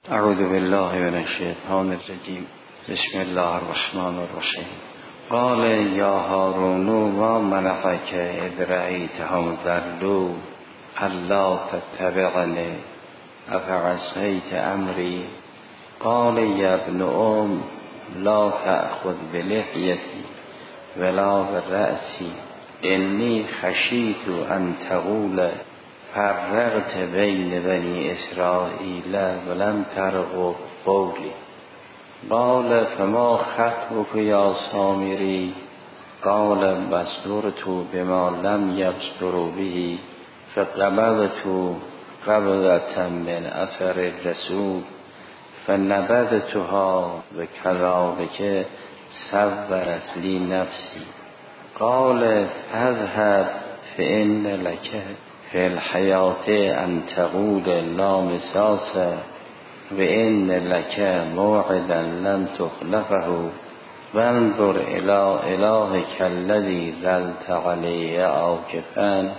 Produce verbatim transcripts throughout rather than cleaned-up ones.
اعوذ بالله من الشیطان الرجیم. بسم الله الرحمن الرحیم. قال یا هارون ما منعک اذ رأیتهم ضلوا الا تتبعنی افعصیت امری قال یا ابن ام لا تأخذ بلحیتی ولا برأسی انی خشیت ان تقول فرقت بین بنی اسرائیل ولم ترغب قولی. قال فما خطبك یا سامری قال بصرت بما لم يبصروا به فقبضت قبضة من اثر الرسول فنبذتها وكذلك صورت لي نفسي. قال اذهب فإن لك فی الحیات ان تقول لا مساس و ان لک موعدا لن تخلفه وانظر الى الهک الذی ظلت علیه عاکفا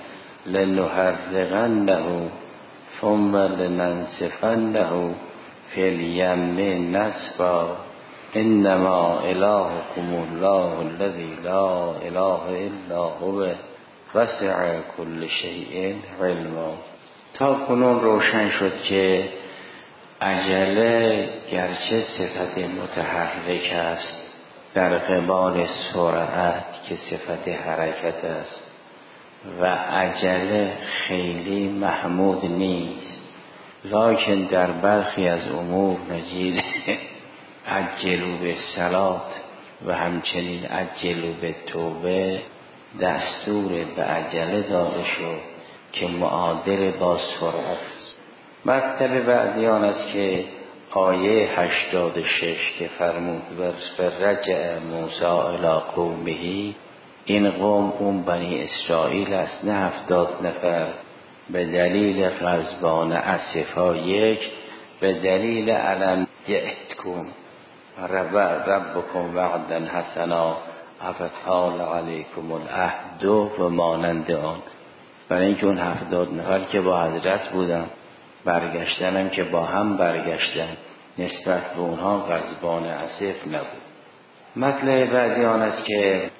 لنحرقنه ثم لننسفنه فی الیم نسفا انما الهکم الله الذی لا اله الا هو وسع کل شیء علما. تا کنون روشن شد که عجله گرچه صفت متحرک است در قبال سرعت که صفت حرکت است و عجله خیلی محمود نیست، لکن در برخی از امور مجید عجلوا بالصلاة و همچنین عجلوا بالتوبه دستور به عجله داده شد که معادل با سرعت است. مطلب بعدی آن است که آیه هشتاد و شش که فرمود فرجع موسی الی قومه، این قوم اون بنی اسرائیل است، نه هفتاد نفر. به دلیل غضبان اسفا یک، به دلیل علم یأتکم رب ربکم وعدا حسنا افطال علیکم العهد و مانند آن. برای اینکه اون هفتاد نفر که با حضرت بودن برگشتن هم که با هم برگشتن، نسبت به اونها غضبان اسف نبود. مطلب بعدی آن است که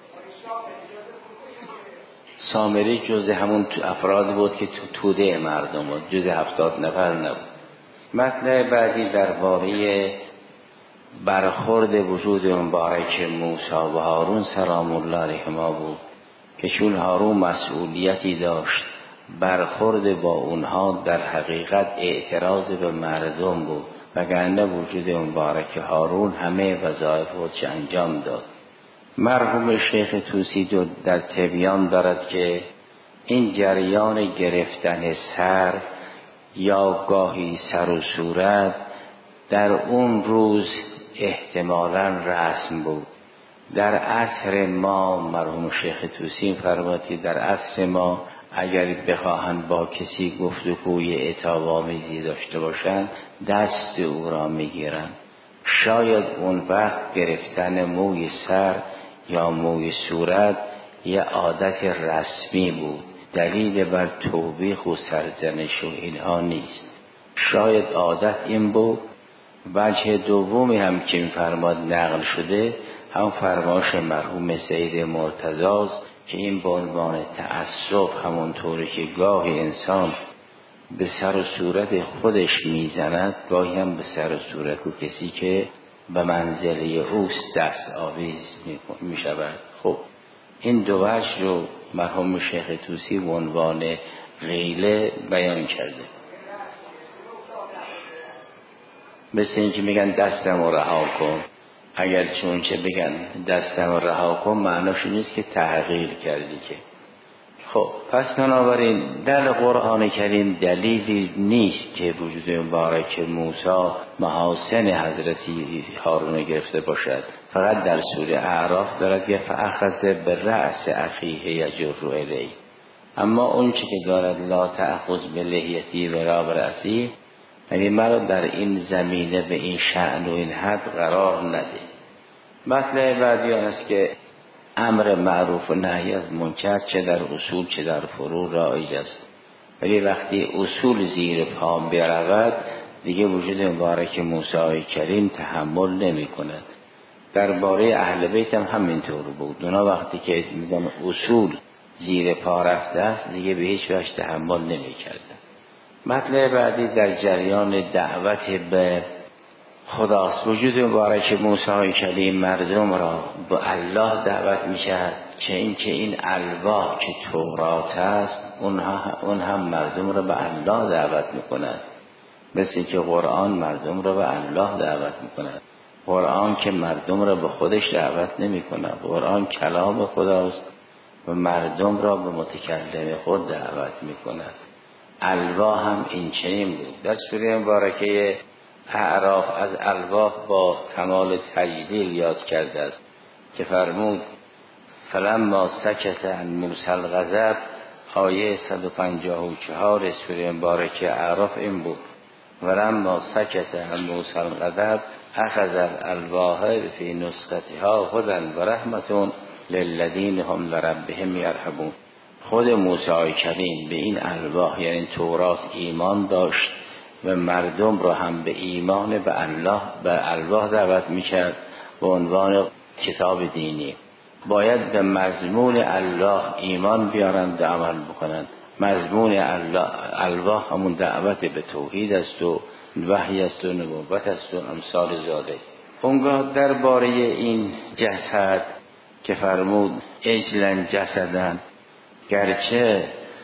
سامری جز همون افراد بود که تو توده مردم بود، جز هفتاد نفر نبود. مطلب بعدی درباره برخورد وجود مبارک موسی و هارون سلام الله علیهما بود که چون هارون مسئولیتی داشت، برخورد با اونها در حقیقت اعتراض به مردم بود، وگرنه وجود مبارک هارون همه وظایف خودش انجام داد. مرحوم شیخ توسی در تبیان دارد که این جریان گرفتن سر یا گاهی سر و صورت در اون روز احتمالاً رسم بود. در عصر ما مرحوم شیخ توسی فرمودی در عصر ما اگر بخواهند با کسی گفتگوی عتاب‌آمیزی داشته باشند دست او را میگیرند. شاید اون وقت گرفتن موی سر یا موی صورت یه عادت رسمی بود، دلیل بر توبیخ و سرزنش و اینها نیست. شاید عادت این بود. وجه دومی هم که این فرمان نقل شده هم فرمایش مرحوم سید مرتضی که این به عنوان تعصب، همونطوری که گاهی انسان به سر و صورت خودش میزند گاهی هم به سر و صورت و کسی که به منزله اوست دست آویز میشود. خب این دو وجه رو مرحوم شیخ توسی به عنوان غیله بیان کرده. مثل این که میگن دستم رو رها کن، اگر چون چه بگن دستم رو رها کن معناش نیست که تحقیر کردی که. خب پس بنابراین در قرآن کریم دلیلی نیست که وجود مبارک موسی محاسن حضرتی هارون گرفته باشد. فقط در سوره اعراف دارد که فاخذ برأس اخیه یجر الیه، اما اون چی که دارد لا تأخذ بلحیتی ولا برأسی، یعنی مرا در این زمینه به این شأن و این حد قرار نده. مطلب بعدی آن است که امر معروف و نهی از منکر چه در اصول چه در فروع رایج است، ولی وقتی اصول زیر پا برود دیگه وجود مبارک موسی کریم تحمل نمی کند. درباره اهل بیت هم همینطور بود. اونا وقتی که میگن اصول زیر پا رفته است دیگه به هیچ وجه تحمل نمی کردن. مطلب بعدی در جریان دعوت به خداست. وجود مبارک موسی کلیم مردم را به الله دعوت می‌کرد، چه این که این الواح که تورات است اونها اون هم مردم را به الله دعوت می‌کند، مثل که قرآن مردم را به الله دعوت می‌کند. قرآن که مردم را به خودش دعوت نمی‌کند، قرآن کلام خداست و مردم را به متکلم خود دعوت می‌کند. الواح هم این چنین بود. در سوره مبارکه اعراف از الواح با کمال تجلیل یاد کرده است که فرمود فلما سکت عن موسی الغضب، آیه صد و پنجاه و چهار سوره مبارکه اعراف این بود ولما سکت عن موسی الغضب اخذ الالواح فی نسختها هدی و رحمة للذین هم لربهم یرهبون. خود موسی کریم به این الواح یعنی تورات ایمان داشت و مردم را هم به ایمان به الله به الواح دعوت میکرد به عنوان کتاب دینی. باید به مضمون الله ایمان بیارند و عمل بکنند. مضمون الله الواح همون دعوت به توحید است و وحی است و نبوت است و امثال ذالک. اونگاه درباره این جسد که فرمود اجلن جسدن، گرچه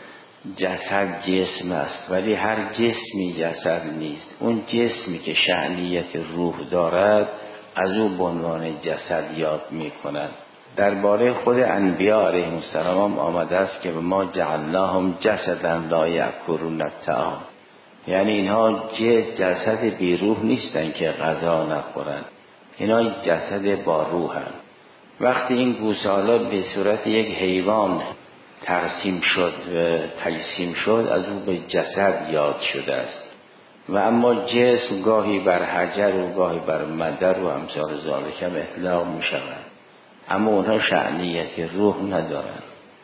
جسد جسم است ولی هر جسمی جسد نیست. اون جسمی که شأنیت روح دارد از او به عنوان جسد یاد می کنند. درباره خود انبیاء علیهم السلام آمده است که ما جعلناهم جسدا لا یأکلون الطعام، یعنی اینها جسد بی روح نیستن که غذا نخورن، اینا جسد با روحن. وقتی این گوسالا به صورت یک حیوان ترسیم شد و تجسیم شد از او به جسد یاد شده است و اما جسم گاهی بر حجر و گاهی بر مدر و امثال ذالک هم اطلاق می شود، اما اونها شأنیت روح ندارن.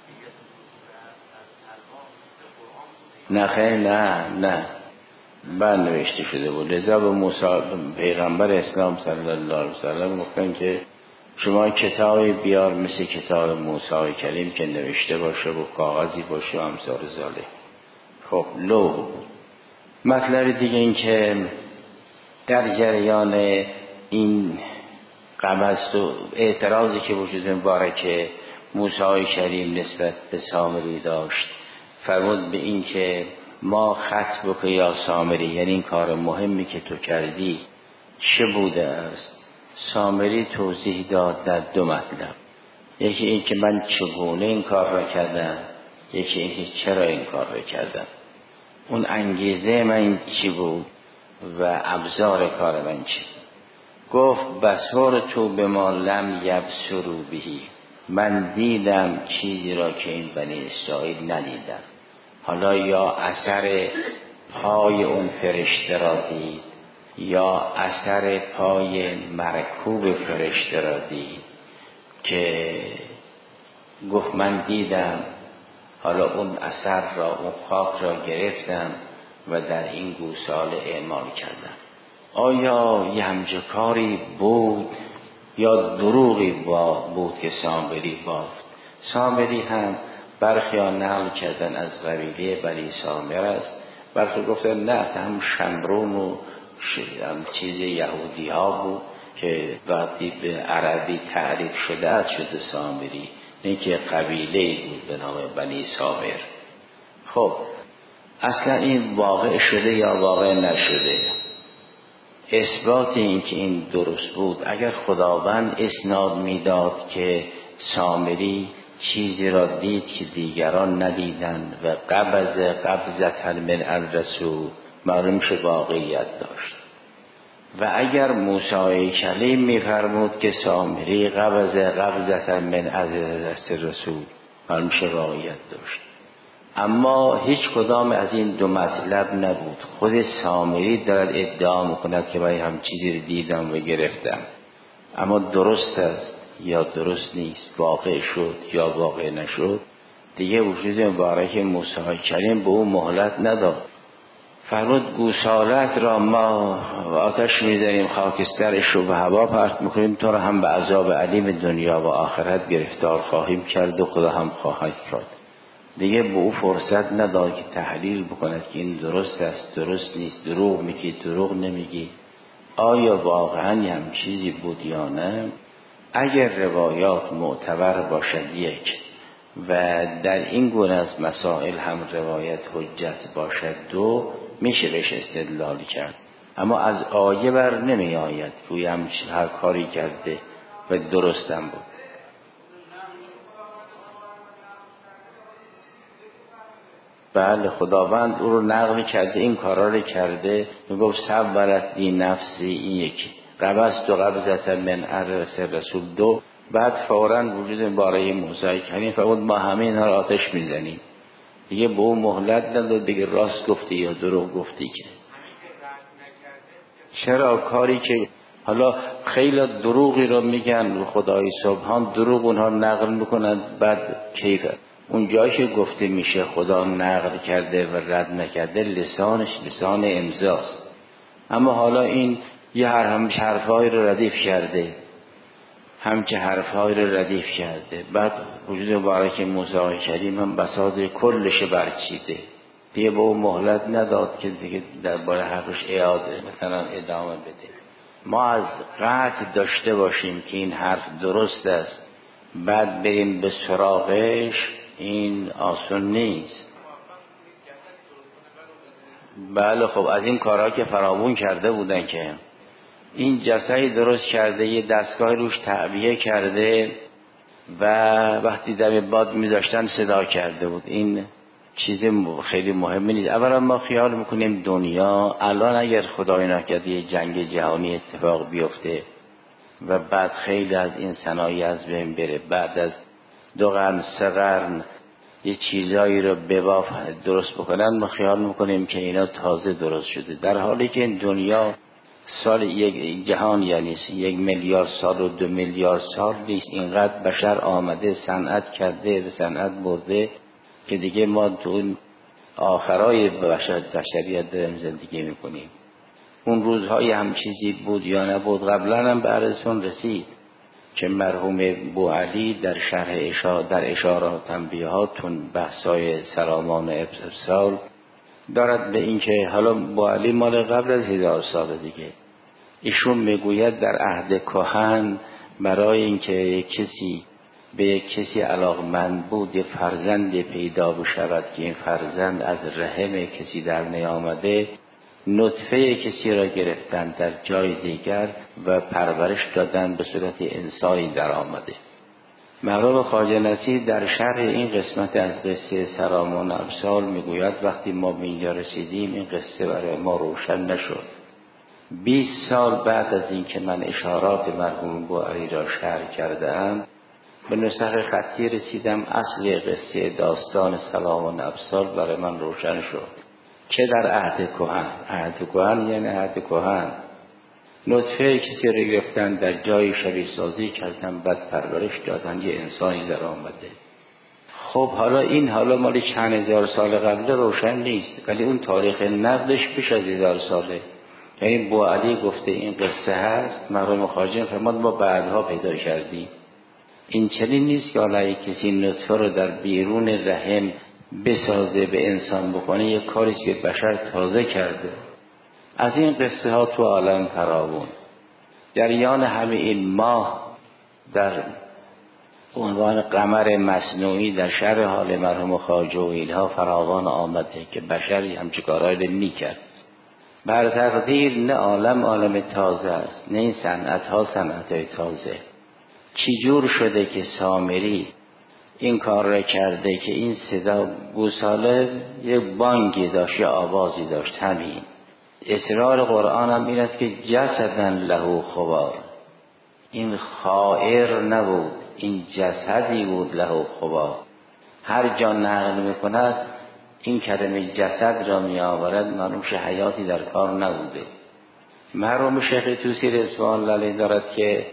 نه خیلی نه نه بعد نوشته شده بود. لذا به موسی پیغمبر اسلام صلی الله علیه وسلم گفتن که شما کتابی بیار مثل کتاب موسی کلیم که نوشته باشه و کاغذی باشه و امثال ذالک. خب لوح بود. مطلب دیگه این که در جریان این قبض و اعتراضی که وجود مبارک موسی کریم نسبت به سامری داشت، فرمود به این که ما خط بکن یا سامری، یعنی این کار مهمی که تو کردی چه بوده است؟ سامری توضیح داد در دو مطلب. یکی این که من چگونه این کار را کردم، یکی این که چرا این کار را کردم. اون انگیزه من چی بود و ابزار کار من چی؟ گفت بصر تو به ما لم یبصروا بهی، من دیدم چیزی را که این بنی اسرائیل ندیدن. حالا یا اثر پای اون فرشته را دید یا اثر پای مرکوب فرشته را دید که گفت من دیدم، حالا اون اثر را اون خاک را گرفتم و در این گوساله اعمال کردم. آیا یه همچه کاری بود یا دروغی با بود که سامری بافت؟ سامری هم برخی ها نقل کردن از قبیله بنی سامر است، برخی گفتن نه هم شمرون و هم چیز یهودی ها بود که وقتی به عربی تعریف شده است شده سامری، نه که قبیله بود به نام بنی سامر. خب اصلا این واقع شده یا واقع نشده؟ اثبات این که این درست بود اگر خداوند اسناد میداد که سامری چیزی را دید که دیگران ندیدند و قبض قبضة من الرسول، معلوم شد واقعیت داشت. و اگر موسی کلیم میفرمود که سامری قبض قبضة من الرسول، معلوم شد واقعیت داشت. اما هیچ کدام از این دو مطلب نبود. خود سامری دارد ادعا میکند که من هم چیزی رو دیدم و گرفتم، اما درست است یا درست نیست، واقع شد یا واقع نشد، دیگه وجود مبارک موسی کریم به او مهلت نداد. فرمود گوسالت را ما آتش میزنیم، خاکسترش رو به هوا پرت میکنیم، تو را هم به عذاب علیم دنیا و آخرت گرفتار خواهیم کرد و خدا هم خواهد کرد. دیگه به او فرصت نداد که تحلیل بکند که این درست است درست نیست، دروغ میگی دروغ نمیگی، آیا واقعا هم چیزی بود یا نه. اگر روایات معتبر باشد یک، و در این گونه از مسائل هم روایت حجت باشد دو، میشه بهش استدلال کرد. اما از آیه بر نمی آید که هم هر کاری کرده و درستم بود. بله خداوند او رو نقل کرده، این کارا رو کرده، میگفت صبرت دی نفسی، این یکی قبضت و قبضت من عرس رسول دو. بعد فوراً وجود باره موسی کریم فرمود ما همه اینها رو آتش میزنیم. دیگه به اون مهلت نداد دیگه راست گفتی یا دروغ گفتی که. چرا کاری که حالا خیلی دروغی رو میگن خدای سبحان، دروغ اونها نقل میکنن، بعد کیف اون جایی که گفته میشه خدا نقل کرده و رد نکرده لسانش لسان امضاست، اما حالا این یه هر همچه حرفای رو ردیف کرده همچه حرفای رو ردیف کرده. بعد وجود مبارک موسی کریم هم بساط کلش برچیده، دیگه به اون مهلت نداد که دیگه درباره حرفش اعاده مثلا ادامه بده. ما از قطع داشته باشیم که این حرف درست است بعد بریم به سراغش، این آسون نیست. بله خب از این کارها که فراوون کرده بودن که این جسدی درست کرده، یه دستگاه روش تعبیه کرده و وقتی دم باد میذاشتن صدا کرده بود. این چیز خیلی مهمی نیست. اولا ما خیال میکنیم دنیا الان اگر خدای نکرده یه جنگ جهانی اتفاق بیفته و بعد خیلی از این صنایع از بین بره، بعد از دو قرن سه قرن یه چیزایی رو بباف درست بکنن، ما خیال میکنیم که اینا تازه درست شده، در حالی که این دنیا سال یک جهان یعنی یک میلیارد سال و دو میلیارد سال نیست، اینقدر بشر آمده صنعت کرده و صنعت برده که دیگه ما تو اون آخرای بشر بشریت داریم زندگی میکنیم. اون روزهای هم چیزی بود یا نبود. قبلا هم به عرضتون رسید که مرحوم بوعلی در شرح اشاره در اشارات تنبیهاتون بحثای سلامان ابسال دارد به این که حالا بوعلی مال قبل از هزار سال دیگه، ایشون میگوید در عهد کهن برای اینکه کسی به یک کسی علاقمند بود یه فرزند پیدا بشود که این فرزند از رحم کسی در نیامده، نطفه کسی را گرفتن در جای دیگر و پرورش دادن به صورت انسانی در آمده. مرحوم خواجه نصیر در شرح این قسمت از قصه سلامان ابسال میگوید وقتی ما به اینجا رسیدیم این قصه برای ما روشن نشد. بیست سال بعد از این که من اشارات مرحوم بوعلی را شرح کردم به نسخ خطی رسیدم، اصل قصه داستان سلامان ابسال برای من روشن شد که در عهد کهن، عهد کهن یعنی عهد کهن، نطفه کسی را گرفتن در جای شبیه سازی کردن بعد پرورش دادن یه انسانی در آمده. خب حالا این حالا مالی چند هزار سال قبل روشن نیست، ولی اون تاریخ نقدش پیش از هزار ساله. یعنی بوعلی گفته این قصه هست، مرحوم خواجه فرمود ما بعدها پیدا کردیم. این چنین نیست که حالا کسی نطفه رو در بیرون رحم بسازه به انسان بکنه، یک کاری که بشر تازه کرده. از این قصه ها تو عالم فراوون. جریان همه این ماه در عنوان قمر مصنوعی در شرح حال مرحوم خواجه و اینها فراوان آمده که بشری همچه کارهایی رو میکرد. بر تقدیر نه عالم عالم تازه است، نه این صنعت ها صنعت های تازه. چی جور شده که سامری این کار را کرده که این صدا گوساله یک بانگی داشت یا آوازی داشت. همین اصرار قرآن هم این است که جسدن له خوار، این خائر نبود، این جسدی بود له خوار. هر جا نقل میکند این کلمه جسد را می آورد، معلوم شه حیاتی در کار نبوده. مرحوم شیخ طوسی رضوان الله علیه دارد که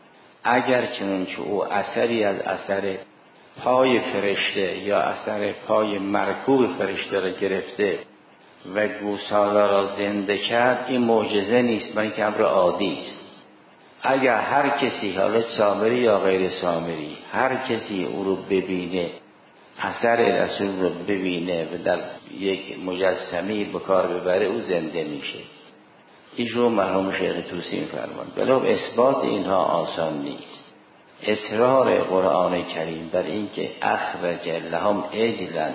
اگر چنانچه او اثری از اثر پای فرشته یا اثر پای مرکوب فرشته را گرفته و گوساله را زنده کرد، این معجزه نیست، بلکه امر عادی است. اگر هر کسی، حالا سامری یا غیر سامری، هر کسی او رو ببینه، اثر رسول رو ببینه و در یک مجسمه به کار ببره، او زنده میشه. ایشون مرحوم شیخ طوسی می‌فرمایند ولی اثبات اینها آسان نیست. اصرار قرآن کریم بر این که اخرج لهم عجلا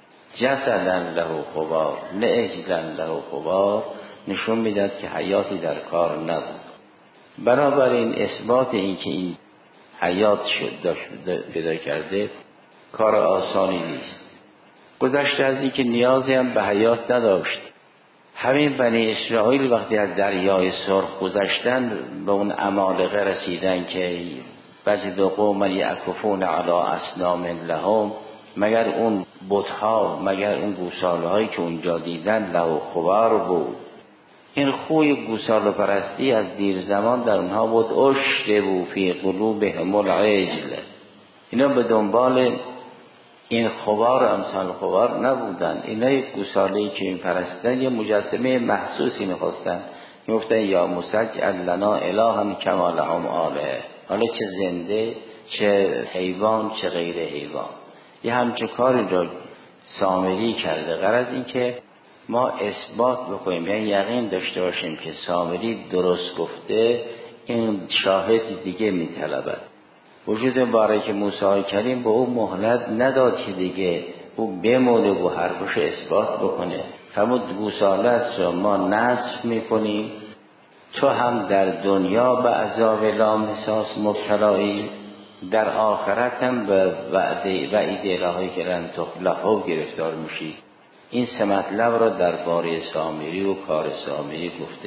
جسدا له خوار، نه عجلا له خوار، نشون میداد که حیاتی در کار نبود. بنابراین اثبات این که این حیات شد داشت پیدا کرده کار آسانی نیست. گذشته از این که نیازی هم به حیات نداشت. همین بنی اسرائیل وقتی از دریای سرخ گذشتن به اون عمالقه رسیدن که وجد قوما یعکفون علی اصنام لهم، مگر اون بت‌ها، مگر اون گوساله هایی که اونجا دیدن له خوار بود. این خوی گوساله پرستی از دیر زمان در اونها بود. اشربوا فی قلوبهم العجل، اینا به دنبال این خوار امثال خوار نبودن. اینا یک گوساله‌ای که این پرستن یه مجسمه محسوسی می‌خواستن، میگفتن یا مسجل لنا الها کما لهم آله، حالا چه زنده چه حیوان چه غیر حیوان. یه همچه کاری را سامری کرده. غرض این که ما اثبات بکنیم، یعنی یقین داشته باشیم که سامری درست گفته، این شاهد دیگه می‌طلبد. وجود مبارک موسی کریم به او مهلت نداد که دیگه او بمونه و حرفش اثبات بکنه. فرمود گوساله است ما نصف میکنیم، تو هم در دنیا به عذاب لامحساس مبتلایی، در آخرت هم به وعده وعید الهی که لن تخلفه گرفتار میشی. این سه مطلب را درباره سامری و کار سامری گفته.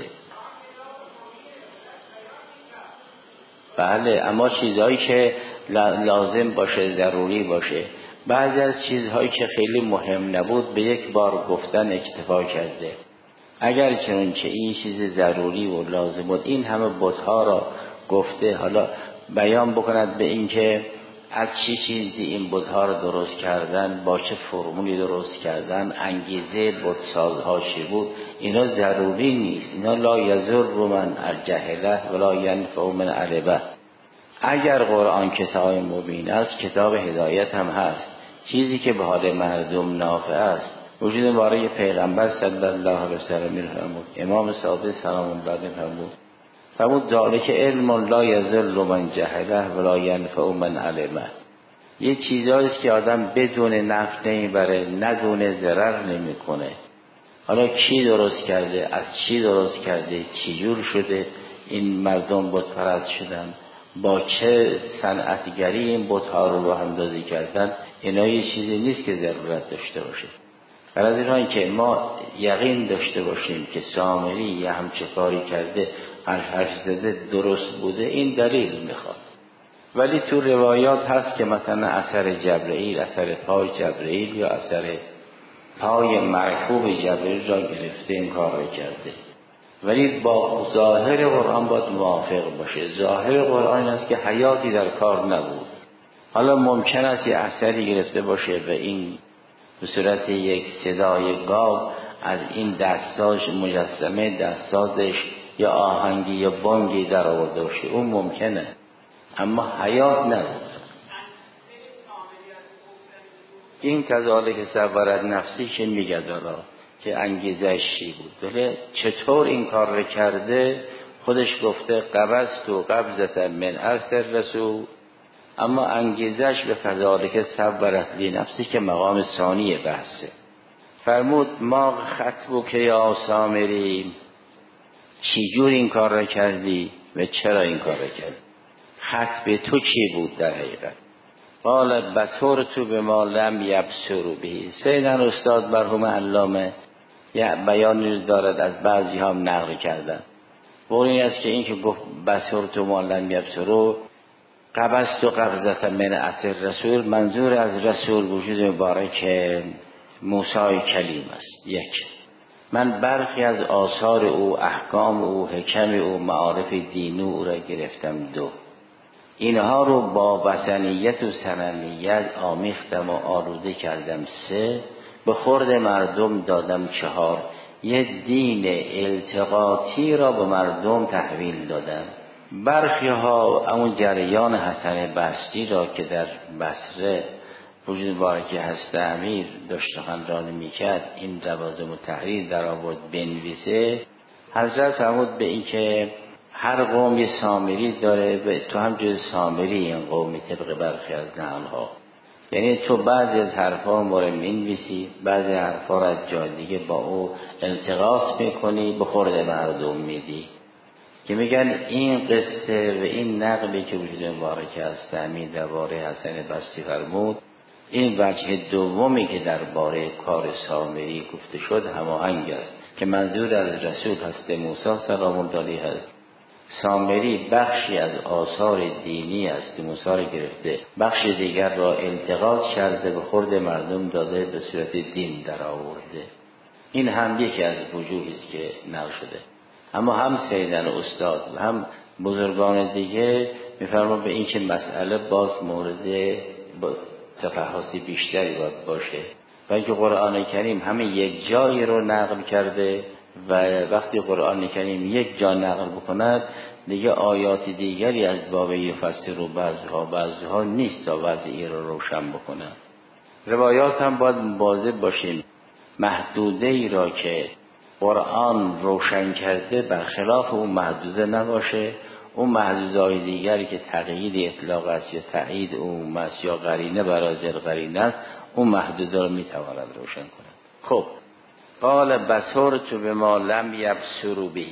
بله، اما چیزهایی که لازم باشه، ضروری باشه. بعضی از چیزهایی که خیلی مهم نبود به یک بار گفتن اکتفا کرده. اگر چنانچه این چیز ضروری و لازم بود این همه بت‌ها را گفته، حالا بیان بکند به این که از چه چیزی این بت‌ها را درست کردن، با چه فرمولی درست کردن، انگیزه بت‌سازها چی بود، اینا ضروری نیست. اینا لا یضر من الجهله ولا ینفع من علمه. اگر قرآن کتاب مبین است، کتاب هدایت هم هست، چیزی که به حال مردم نافع است. وجود مبارک پیغمبر صلی الله علیه و سلم می‌فرمود، امام صادق سلام الله علیه فرمود فرمود ذالک علم لا یضر من جهله ولا ینفع من علمه. یه چیزایی است که آدم بدون نفع نمیبره، ندونه ضرر نمیکنه. حالا کی درست کرده، از چی درست کرده، چی جور شده این مردم بت پرست شدن، با چه صنعتگری این بت‌ها رو راه اندازی کردن، اینا یه چیزی نیست که ضرورت داشته باشه. برای این که ما یقین داشته باشیم که سامری یه همچه کاری کرده، حرف زده درست بوده، این دلیل میخواد. ولی تو روایات هست که مثلا اثر جبرئیل، اثر پای جبرئیل یا اثر پای مرکوب جبرئیل را گرفته این کار را کرده. ولی با ظاهر قرآن باید موافق باشه. ظاهر قرآن است که حیاتی در کار نبود. حالا ممکن است یه اثری گرفته باشه و این به صورت یک صدای گاو از این دستاش مجسمه دستازش یا آهنگی یا بانگی در آورده باشه، اون ممکنه، اما حیات نبود. این کذالک صبرت نفسی که میگه دارا که انگیزش چی بود، ولی چطور این کار رو کرده خودش گفته قبضت و قبضت من ارث رسول، اما انگیزش به کذالک صبرت لی نفسی که مقام ثانی بحثه. فرمود ما خطبو که یا سامری، چی جور این کار را کردی و چرا این کار را کردی، خطب تو چی بود در حقیقت؟ قال بصر تو به ما لم یبصروا به. سیدن استاد مرحوم علامه یه بیانی دارد از بعضی هم نقل کردن و این است که این که گفت بصر تو ما لم یبصروا قبضت و قبضت من اثر رسول، منظور از رسول وجود مبارک موسی کلیم است. یک، من برخی از آثار او، احکام او، حکم او، معارف دین او را گرفتم. دو، اینها رو با وثنیت و صنمیت آمیختم و آلوده کردم. سه، به خورد مردم دادم. چهار، یه دین التقاطی را به مردم تحویل دادن. برخی ها اون جریان حسن بصری را که در بصره وجود مبارکی هست امیر داشت سخنرانی میکرد، این لوازم التحریر در آورد بنویسه. حضرت فرمود به این که هر قوم یه سامری داره، تو هم جز سامری این قومی طبق برخی از نقل‌ها. یعنی تو بعضی از حرفا ما رو مینویسی، بعضی حرفا رو از جای دیگه با او التقاط میکنی، به خورد مردم میدی. که میگن این قصه و این نقلی که وجود مبارک است امیر درباره حسن بصری فرمود، این وجه دومی که درباره کار سامری گفته شد هماهنگ است که منظور از رسول هست موسی سلام الله علیه است. سامری بخشی از آثار دینی است که موسی را گرفته، بخش دیگر را التقاط کرده به خورد مردم داده، به صورت دین در آورده. این هم یکی از وجوهی است که نقل شده. اما هم سیدن استاد و هم بزرگان دیگه میفرمان به این که مسئله باز مورد تفحصی بیشتری باید باشه و اینکه قرآن کریم همه یک جایی رو نقل کرده و وقتی قرآن کریم یک جا نقل بکند دیگه آیات دیگری از باب یفسر رو بعضها بعضها نیست تا وضعی رو روشن بکنن. روایات هم باید مواظب باشیم محدوده ای را که قرآن روشن کرده برخلاف اون محدوده نباشه، اون محدودهای دیگری که تقیید اطلاق است یا تایید اون است یا قرینه برازل قرینه است، اون محدوده رو میتواند روشن کند. خب قال بصرت بما لم یبصروا به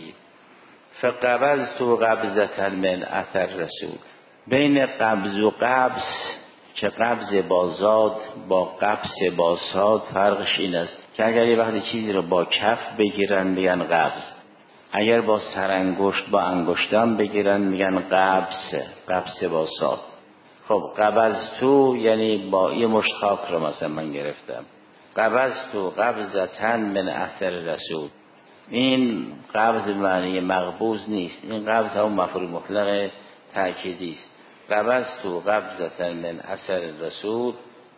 فقبضت قبضة من اثر رسول. بین قبض و قبض که قبض با زاد با قبض با صاد فرقش این است که اگر یه وقتی چیزی رو با کف بگیرن میگن قبض، اگر با سرانگشت با انگشتان بگیرن میگن قبض، قبض با صاد. خب قبضتو یعنی با یه مشت خاک رو مثلا من گرفتم، قبضتو قبضة من اثر رسول. این قبض معنی مقبوض نیست، این قبض هم مفعول مطلق تأکیدی است. قبضتو قبضة من اثر رسول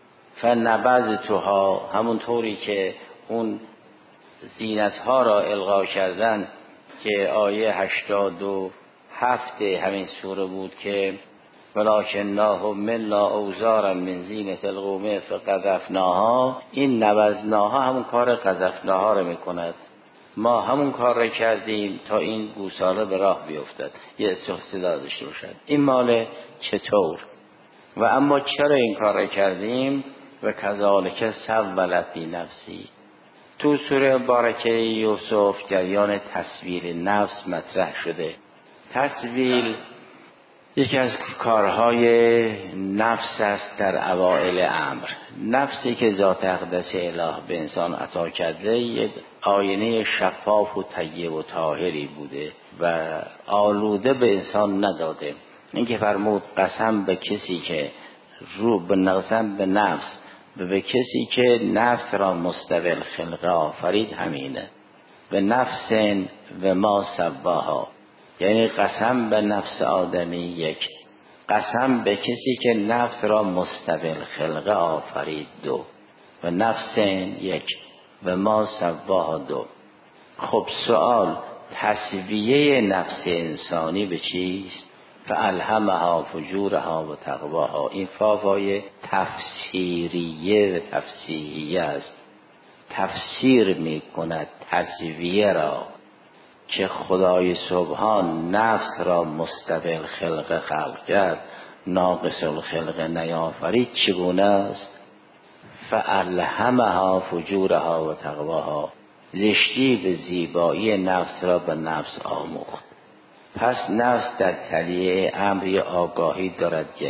فنبذتها، همون طوری که اون زینت ها را القا کردن که آیه هشتاد و هفت همین سوره بود که ولکناه منا اوزارا من زینت القوم فقذفناها، این نبذناها همون کار قذفناها رو میکند. ما همون کار را کردیم تا این گوساله به راه بیفتد، یه صدا داشته باشد. این مال چطور و اما چرا این کار را کردیم؟ و کذالک سولت لی نفسی. تو سوره مبارکه یوسف جریان تصویر نفس مطرح شده. تصویر یکی از کارهای نفس است در اوائل امر. نفسی که ذات اقدس اله به انسان عطا کرده یک آینه شفاف و طیب و طاهری بوده و آلوده به انسان نداده. این که فرمود قسم به کسی که رو به قسم به نفس به کسی که نفس را مستقل خلقه آفرید همینه، به نفس و ما سواها، یعنی قسم به نفس آدمی یک، قسم به کسی که نفس را مستقل خلقه آفرید دو، و نفس یک و ما سواها دو. خب سوال تسویه نفس انسانی به چیست؟ فالهمها فجورها و تقواها. این فاوای تفسیریه و تفسیریه است، تفسیر می کند تسویه را که خدای سبحان نفس را مستقل خلقه خلق کرد، ناقص الخلقه نیافرید چگونه است؟ فالهمها فجورها و تقواها، زشتی به زیبایی نفس را به نفس آموخت. پس نفس در تلیه امری آگاهی دارد یک،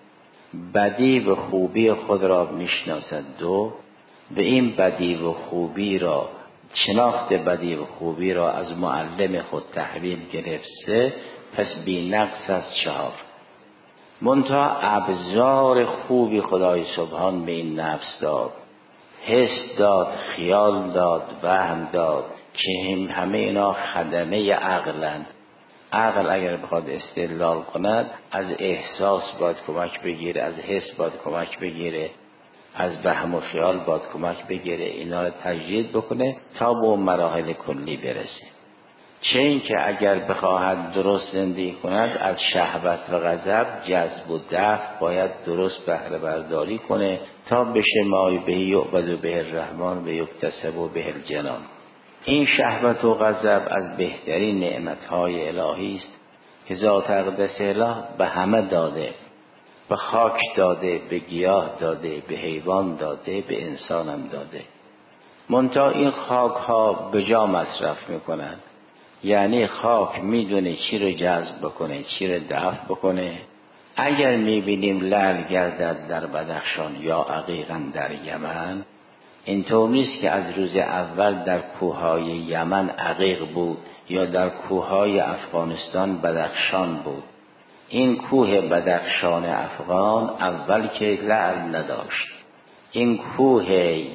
بدی و خوبی خود را میشناسد دو، به این بدی و خوبی را شناخت بدی و خوبی را از معلم خود تحویل گرفت سه، پس بی نقص از چهار. منتها ابزار خوبی خدای سبحان به این نفس داد، حس داد، خیال داد، وهم داد که همه اینا خدمه عقلند. عقل اگر بخواد استدلال کند از احساس باید کمک بگیره، از حس باید کمک بگیره، از وهم و خیال باید کمک بگیره، اینا رو تجدید بکنه تا به اون مراحل کلی برسه. چه این که اگر بخواهد درست زندگی کند از شهوت و غضب، جذب و دفع باید درست بهره برداری کنه تا بشه مای به یعبد به الرحمن و یکتسب و به الجنان. این شهوت و غضب از بهترین نعمتهای الهی است که ذات اقدس اله به همه داده، به خاک داده، به گیاه داده، به حیوان داده، به انسان هم داده. منتها این خاک ها به جا مصرف میکنند، یعنی خاک میدونه چی رو جذب بکنه چی رو دفع بکنه. اگر میبینیم لعل گردد در بدخشان یا عقیقا در یمن، اینطور نیست که از روز اول در کوههای یمن عقیق بود یا در کوههای افغانستان بدخشان بود. این کوه بدخشان افغان اول که لعل نداشت، این کوه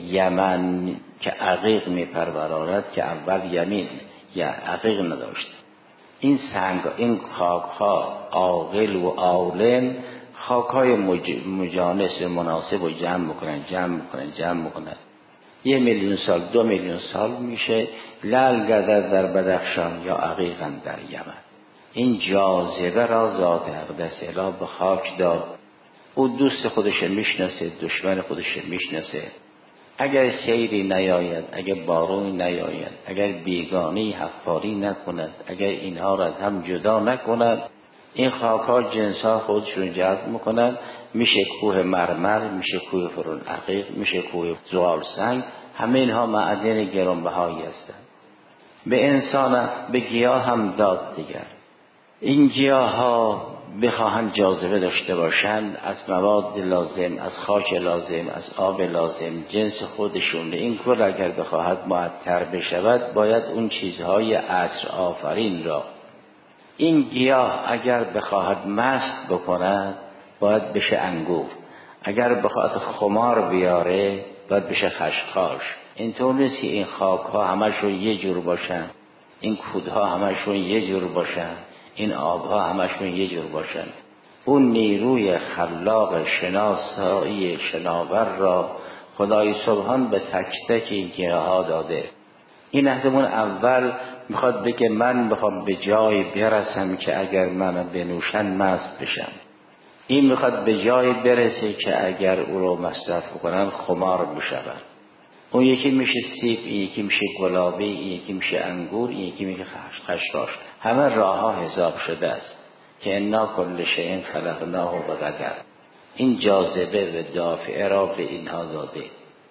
یمن که عقیق میپرورارد که اول یمین یا عقیق نداشت. این سنگ، این خاک ها عاقل و عالم خاک های مج... مجانس و مناسب و جمع میکنن جمع میکنن جمع میکنن یه میلیون سال دو میلیون سال میشه لعل گردد در بدخشان یا عقیقا در یمن. این جاذبه را ذات اقدس اله به خاک داد. او دوست خودش میشناسه، دشمن خودش میشناسه. اگر سیری نیاید، اگر بارونی نیاید، اگر بیگانی حفاری نکند، اگر اینها را از هم جدا نکند، این خاک‌ها جنس‌ها خودشون جذب میکنند، میشه کوه مرمر، میشه کوه فرون عقیق، میشه کوه زغال سنگ. همه اینها معادن گرانبهایی هستند. به انسان، به گیاه هم داد دیگر. این گیاه ها بخواهند جاذبه داشته باشند، از مواد لازم، از خاک لازم، از آب لازم، جنس خودشون، این کل اگر بخواهد معطر بشود باید اون چیزهای عصر آفرین را، این گیاه اگر بخواهد مست بکند باید بشه انگور، اگر بخواهد خمار بیاره باید بشه خشخاش. اینطور نیست که این خاک ها همشون یه جور باشن، این کودها همشون یه جور باشن، این آبها همشون یه جور باشن. اون نیروی خلاق شناسایی شناور را خدای سبحان به تک تک این گیاه ها داده. این نهزمون اول میخواد بگه من میخوام به جای برسم که اگر من بنوشن مست بشم. این میخواد به جای برسه که اگر او رو مصرف کنن خمار بشون. اون یکی میشه سیب، این یکی میشه گلابی، این یکی میشه انگور، این یکی میشه خشخاش. همه راه ها حساب شده است که انا کل شیء خلقناه بقدر. این جاذبه و دافعه را به اینها داده.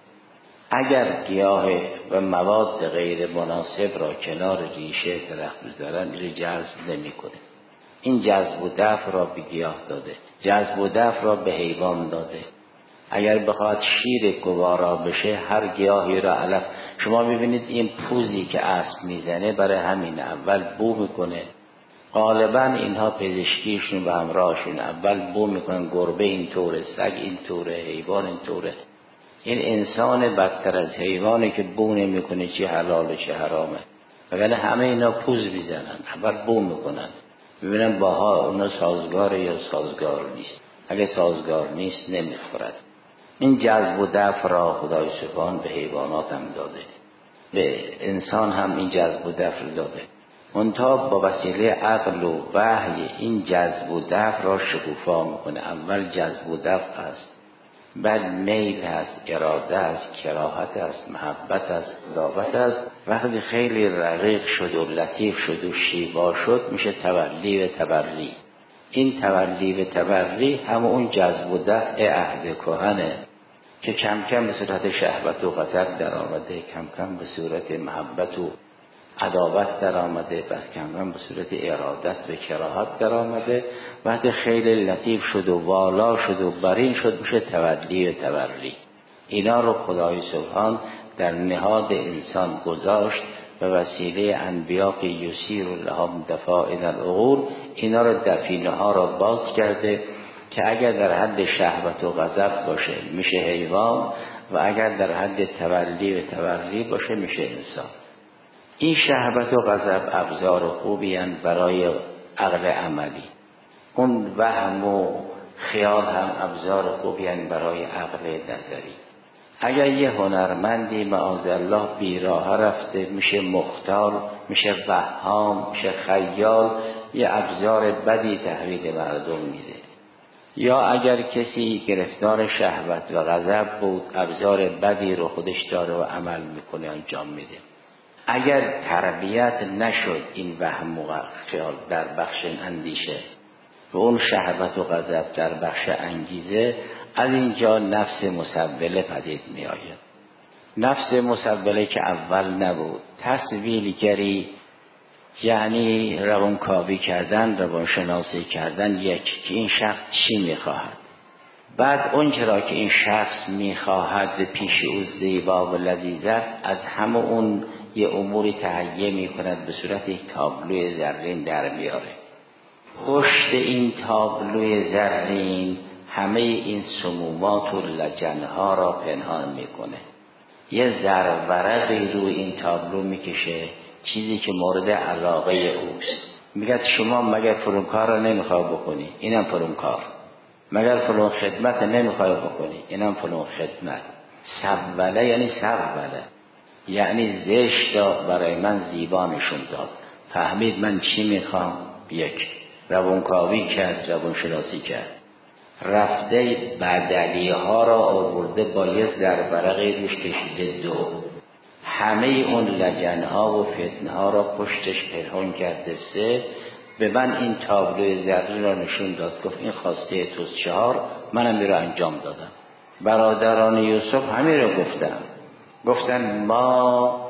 اگر گیاه و مواد غیر مناسب را کنار ریشه درخت بذارن، این جذب نمی کنه. این جذب و دفع را به گیاه داده، جذب و دفع را به حیوان داده. اگر بخواد شیر گوارا بشه هر گیاهی را علف. شما ببینید این پوزی که اسب میزنه برای همین اول بو میکنه. غالبا اینها پزشکیشون و همراهشون اول بو میکنن، گربه اینطوره، سگ اینطوره، حیوان اینطوره. این انسان بدتر از حیوانی که بو نمیکنه چی حلاله چی حرامه. وگرنه همه اینا پوز میزنن، اول بو میکنن ببینن باها اونا سازگاره یا سازگار نیست. اگه سازگار نیست نمیخورد. این جذب و دفع را خدای سبحان به حیوانات هم داده، به انسان هم این جذب و دفع داده. منتها با وسیله عقل و وحی این جذب و دفع را شکوفا میکنه. اول جذب و دفع است، بعد میل است، اراده است، کراهت است، محبت است، عداوت است. وقتی خیلی رقیق شد و لطیف شد و شیوا شد میشه تولی و تبری. این تولی و تبری هم اون جذب و دفع عهد کهنه که کم کم به صورت شهوت و غضب در آمده، کم کم به صورت محبت و عداوت در آمده، بس کم کم به صورت ارادت و کراهت در آمده. وقتی خیلی لطیف شد و والا شد و برین شد میشه تولی و تبری. اینا رو خدای سبحان در نهاد انسان گذاشت و وسیله انبیا که یسیر لهم دفائن العقول، اینا رو دفینه ها را باز کرده که اگر در حد شهوت و غضب باشه میشه حیوان و اگر در حد تولی و تبری باشه میشه انسان. این شهوت و غضب ابزار خوبی هستند برای عقل عملی. اون وهم و خیال هم ابزار خوبی هستند برای عقل نظری. اگر یه هنرمندی معاذالله بیراه رفته میشه مختار، میشه وهام، میشه خیال، یه ابزار بدی تحویل مردم میده. یا اگر کسی گرفتار شهوت و غضب بود، ابزار بدی رو خودش داره و عمل میکنه، انجام میده. اگر تربیت نشد این وهم و خیال در بخش اندیشه و اون شهوت و غضب در بخش انگیزه، از اینجا نفس مسوله پدید می آید. نفس مسوله که اول نبود، تصویرگری، یعنی روانکاوی کردن، روانشناسی کردن، یک که این شخص چی می خواهد، بعد اون چرا که این شخص می خواهد پیش او زیبا و لذیذ است، از همه اون یه اموری تهیه می کند به صورت یک تابلوی زرین در میاره. پشت این تابلوی زرین همه این سمومات و لجنها را پنهان میکنه. یه زرورقی روی این تابلو میکشه، چیزی که مورد علاقه اوست. میگه شما مگر فلان کار را نمیخوای بکنی، اینم فلان کار. مگر فلان خدمت نمیخوای بکنی، اینم فلان خدمت. سوله یعنی سوله، یعنی زشت برای من زیبا نشون داد. فهمید من چی میخوام؟ یک، روانکاوی کرد، روانشناسی کرد، رفته بدلی ها را آورده با یه زرورقی روش کشیده. دو، همه اون لجن ها و فتنه ها را پشتش پنهان کرده. سه، به من این تابلوی زرین را نشون داد، گفت این خواسته توست. چهار، منم می را انجام دادم. برادران یوسف همین را گفتن، گفتن ما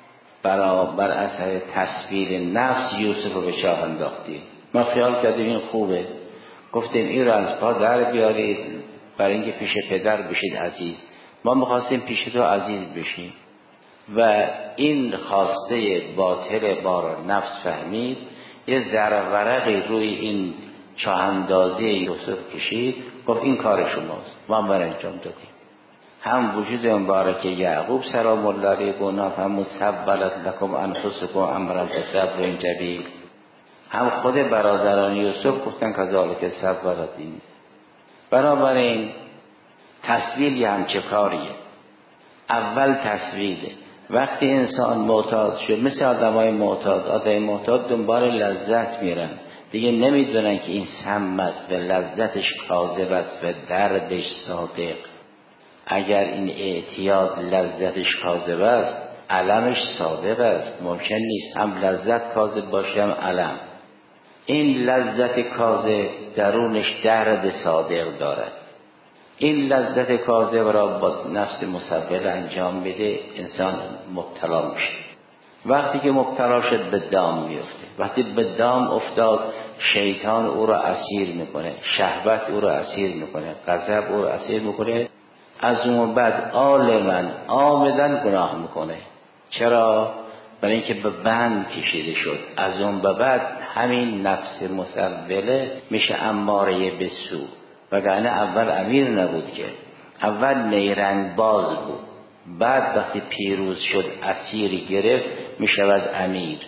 بر اثر تصویر نفس یوسف رو به چاه انداختیم. ما خیال کردیم این خوبه، گفتیم این رو از پا در بیارید برای اینکه پیش پدر بشید عزیز. ما می‌خواستیم پیش تو عزیز بشیم. و این خواسته باطل بار نفس فهمید، یه زرورقی روی این چاه اندازی یوسف کشید، گفت این کار شماست، ما هم انجام دادیم. هم وجود مبارک یعقوب سلام الله علیه گناه هم مسبلت لکم انفسکم امرا بصبر جمیل، هم خود برادران یوسف گفتن کذالک سبلتین. بنابراین تصویر یه همچه کاریه. اول تصویره. وقتی انسان معتاد شد، مثل آدمای معتاد، آدمای معتاد دنبال لذت میرن، دیگه نمیدونن که این سم است و لذتش کاذب است و دردش صادق. اگر این اعتیاد لذتش کاذب است، علمش صادق است. ممکن نیست هم لذت کاذب باشه هم علم. این لذت کاذب درونش درد صادق دارد. این لذت کاذب را با نفس مسوله انجام میده، انسان مبتلا میشه. وقتی که مبتلا شد به دام میفته. وقتی به دام افتاد، شیطان او را اسیر میکنه، شهوت او را اسیر میکنه، غضب او را اسیر میکنه. از اون بعد عالماً عامداً گناه میکنه. چرا؟ برای اینکه به بند کشیده شد. از اون به بعد همین نفس مسوله میشه اماره به سو. وگرنه اول امیر نبود که، اول نیرنگ باز بود. بعد وقتی پیروز شد، اسیر گرفت، میشود امیر.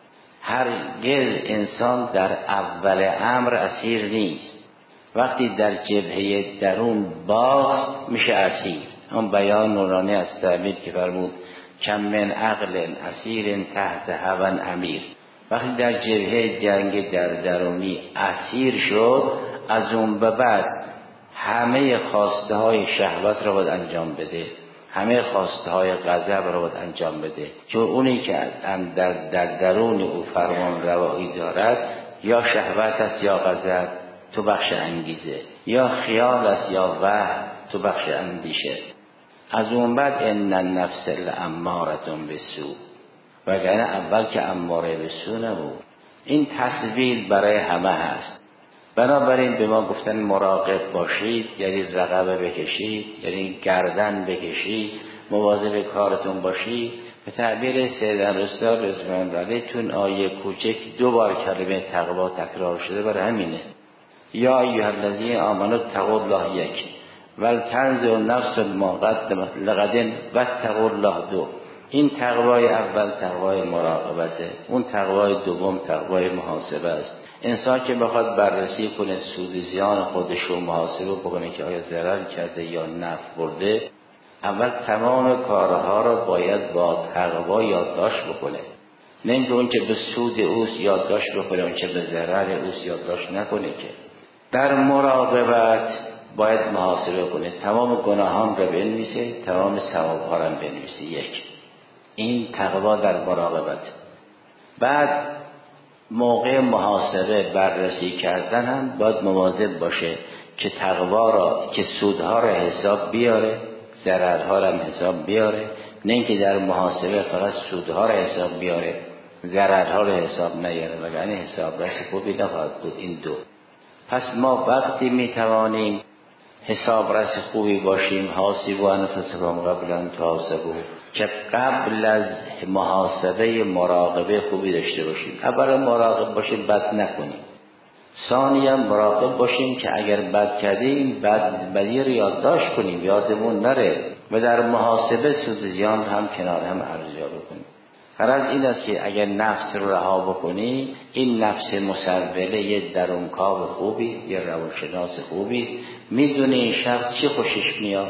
هرگز انسان در اول امر اسیر نیست. وقتی در جبهه درون باخت میشه اسیر. اون بیان نورانی از تعبیر که فرمود کم من عقل اسیر تحت هوى امیر. وقتی در جبهه جنگ در درونی اسیر شد، از اون به بعد همه خواسته های شهوت را باید انجام بده، همه خواسته های غضب را باید انجام بده. چون اونی که در, در درون او فرمان روایی دارد، یا شهوت است یا غضب تو بخش انگیزه، یا خیال است یا وهم تو بخش اندیشه. از اون بعد ان النفس لاماره بالسوء، وگرنه اول که اماره به سو نبود. این تصویر برای همه هست. بنابراین به ما گفتن مراقب باشید، یعنی رقبه بکشید، یعنی گردن بکشید، مواظب کارتون باشید. به تعبیر سید الرسول رضوان الله علیه تون آیه کوچک دو بار کلمه تقوا تکرار شده، برای همینه. یا ایها الذین آمنوا اتقوا الله یک ولتنظر نفس ما قدمت لغد واتقوا الله دو. این تقوای اول تقوای مراقبته، اون تقوای دوم تقوای محاسبه است. انسان که بخواد بررسی کنه سود زیان خودش رو محاسبه بکنه که آیا ضرر کرده یا نفع برده، اول تمام کارها رو باید با تقوا یادداشت بکنه، نه اینکه اون چه به سود اوست یادداشت بکنه، اون چه به ضرر اوست یادداشت نکنه. که در مراقبت باید محاسبه کنه، تمام گناهان رو بنویسه، تمام ثواب‌ها رو بنویسه. یک، این تقوا در مراقبت. بعد موقع محاسبه بررسی کردن هم باید مواظب باشه که تقوا را، که سودها را حساب بیاره، ضررها را هم حساب بیاره، نه اینکه در محاسبه فقط سودها را حساب بیاره، ضررها را حساب نیاره، وگرنه حسابرس خوبی نخواهد بود. این دو. پس ما وقتی میتوانیم حسابرس خوبی باشیم، حاسبوا انفسکم قبل ان تحاسبوا، که قبل از محاسبه مراقبه خوبی داشته باشیم. اول مراقب باشیم بد نکنیم، ثانیا مراقب باشیم که اگر بد کردیم بد بدی رو یادداشت کنیم، یادمون نره، و در محاسبه سود زیان هم کنار هم ارزیابی کنیم. غرض این است که اگر نفس رو رها بکنی، این نفس مسوله یه درونکاو خوبی، یه روانشناس خوبی، میدونه این شخص چی خوشش میاد،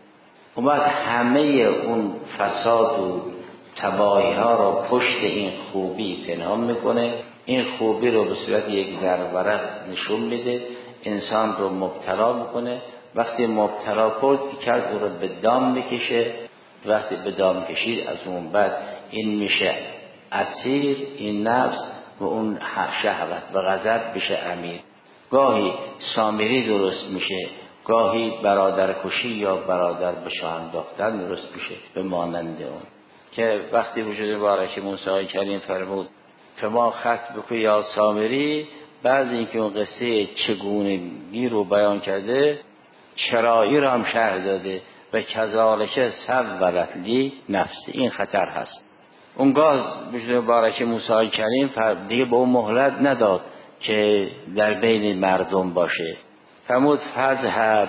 و بعد همه اون فساد و تباهی ها رو پشت این خوبی پنهان میکنه، این خوبی رو به صورت یک زرورق نشون میده، انسان رو مبتلا میکنه. وقتی مبتلا کرد او رو به دام میکشه، وقتی به دام کشید از اون بعد این میشه اسیر این نفس و اون شهوت و غضب بشه امیر. گاهی سامری درست میشه، گاهی برادر کشی یا برادر به شاه انداختن درست میشه به مانند اون که وقتی وجود بارک موسی کریم فرمود فما خط بکو یا سامری، بعض اینکه اون قصه چگونگی رو بیان کرده، چرایی رو هم شرح داده و کذالک سولت لی نفسی. این خطر هست. اونگاه وجود بارک موسی کریم دیگه به اون مهلت نداد که در بین مردم باشه. فرمود فذهب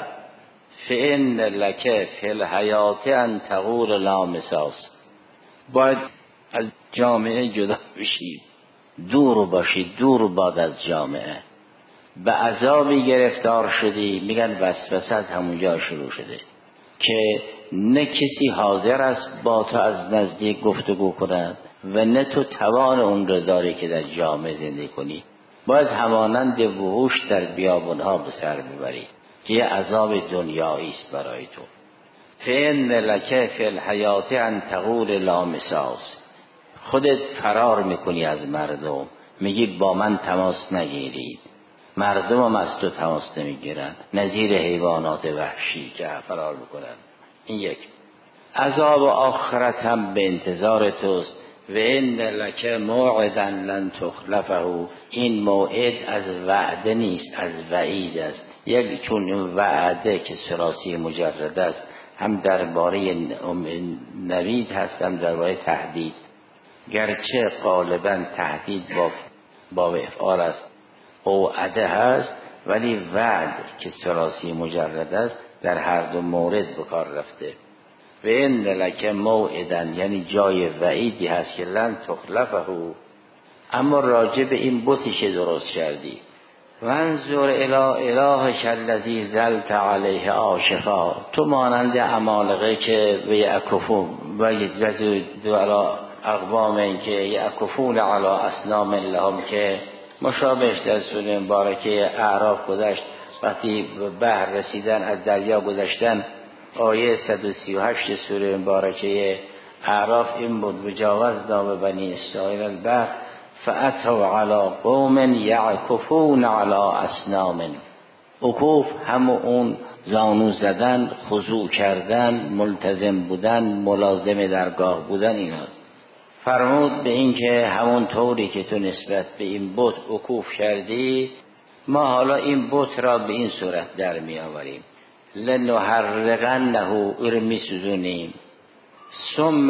فإن لک فی الحیات ان تقول لا مساس، باید از جامعه جدا بشید، دور باشید، دور باد از جامعه. به عذابی گرفتار شدی، میگن وسوسه از همونجا شروع شده که نه کسی حاضر است با تو از نزدیک گفتگو کند و نه تو توان اون رو داری که در جامعه زندگی کنی. باید همانند وحوش در بیابانها به سر ببری که یه عذاب دنیایی است برای تو. فإن لک فی الحیات ان تقول لا مساس، خودت فرار میکنی از مردم، میگی با من تماس نگیرید، مردم هم از تو تماس نمیگیرن، نظیر حیوانات وحشی که فرار میکنن. این یک. عذاب آخرت هم به انتظار توست. و ان لک موعدا لن تخلفه، این موعد از وعده نیست، از وعید است. یک چون وعده که ثلاثی مجرد است، هم درباره نوید هست هم درباره تهدید، گرچه غالبا تهدید با با افعال است، اوعده هست، ولی وعد که ثلاثی مجرد است در هر دو مورد به کار رفته. و ان لک موعدا یعنی جای وعیدی هست که لن تخلفه. اما راجع به این بتی که درست کردی، وانظر الی الهک الذی ظلت علیه آشفا، تو مانند عمالقه که و یعکفون و یجذو علی اقوام که یعکفون علی اصنام لهم، که مشابهش در سوره مبارکه اعراف گذشت، وقتی به بحر رسیدن از دریا گذشتن، آیه صد و سی و هشت سوره مبارکه اعراف این بود: وجاوزنا ببنی اسرائیل البحر فاتوا علی قوم یعکفون علی اصنام. عکوف هم اون زانو زدن، خضوع کردن، ملتزم بودن، ملازم درگاه بودن. اینا فرمود به این که همون طوری که تو نسبت به این بت عکوف کردی، ما حالا این بت را به این صورت در می آوریم: لنحرقنه، او رو می سوزونیم، ثم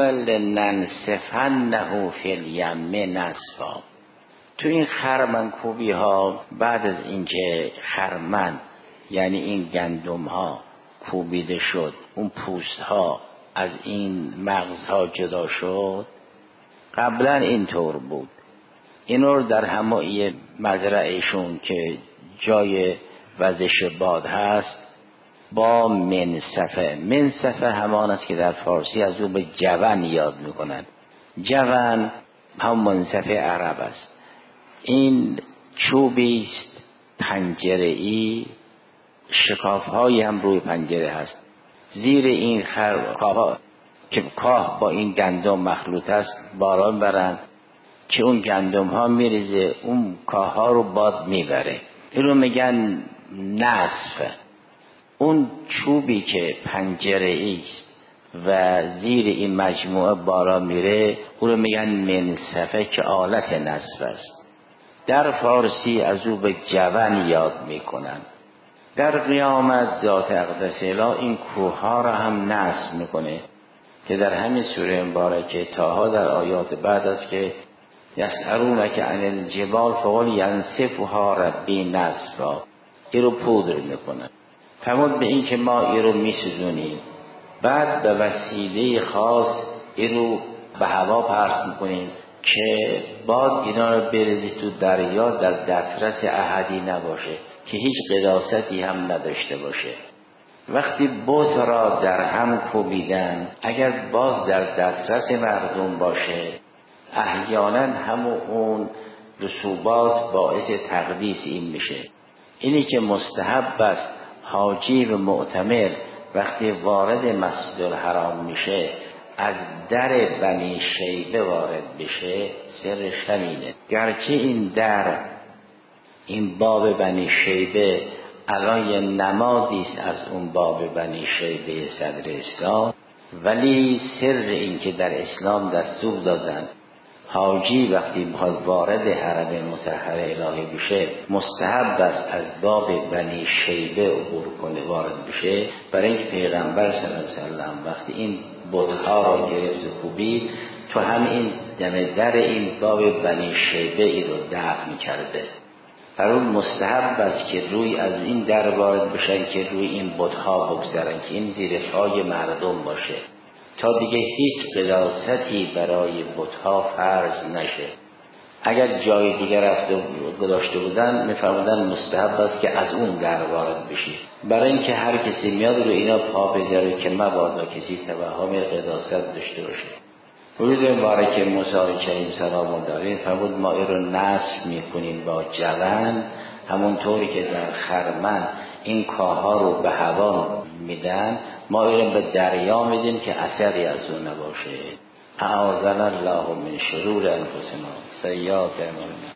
لننسفنه فی الیم نسفا. تو این خرمنکوبی ها بعد از اینکه خرمن یعنی این گندم ها کوبیده شد، اون پوست ها از این مغز ها جدا شد، قبلا اینطور بود اینو در همه مزرعهشون که جای وزش باد هست با منصفه. منصفه همان است که در فارسی از او به جون یاد میکنند. جون هم منصفه عرب است. این چوبی است پنجره‌ای، شکاف‌هایی هم روی پنجره هست. زیر این خرکاها که کاه با این گندم مخلوط است باران برند که اون گندم ها میریزه، اون کاه ها رو باد میبره. این رو میگن نصف. اون چوبی که پنجره است و زیر این مجموعه باران میره اون رو میگن منصفه که آلت نصف است. در فارسی از او به جون یاد میکنن. در قیامت ذات اقدس اله این کوه ها را هم نصب میکنه که در همین سوره مبارکه طه در آیات بعد است که یسألونک عن الجبال فقل ینسفها ربی نسفا. این رو پودر میکنن. فرمود به این که ما این رو میسوزونیم، بعد به وسیله خاص این رو به هوا پرت میکنیم که باد اینا رو بریزی تو دریا، در دسترس احدی نباشه که هیچ قداستی هم نداشته باشه. وقتی بت را در هم کوبیدن، اگر باز در دسترس مردم باشه احیانا همون اون رسوبات باعث تقدیس این میشه. اینی که مستحب است حاجی و معتمر وقتی وارد مسجد الحرام میشه از در بنی شیبه وارد بشه، سرش همینه. گرچه این در، این باب بنی شیبه الان یه نمادی است از اون باب بنی شیبه صدر اسلام، ولی سر این که در اسلام دستور دادن حاجی وقتی میخواد وارد حرم مطهر الهی بشه مستحب است از باب بنی شیبه عبور کنه، وارد بشه. برای اینکه پیغمبر صلی الله علیه و سلم وقتی این بت‌ها را گرفت و کوبید تو هم این دم در این باب بنی شیبه ای رو دفع می‌کرده. فرون مستحب است که روی از این در وارد بشن که روی این بت‌ها بگذرن که این زیر پای مردم باشه تا دیگه هیچ قداستی برای بت‌ها فرض نشه. اگر جای دیگر رفته گذاشته بودن میفرمودن مستحب است که از اون در وارد بشی، برای اینکه هر کسی میاد رو اینا پا بذاره که مبادا کسی توهم قداست داشته باشه. ورود مبارک موسی کریم سلام الله علیه فرمود ما این رو نصب میکنیم با جون، همونطوری که در خرمن این کاها رو به هوا میدن ما این رو به دریا میدیم که اثری از اون نباشه. اعاذنا الله من شرور انفسنا سیئات اعمالنا.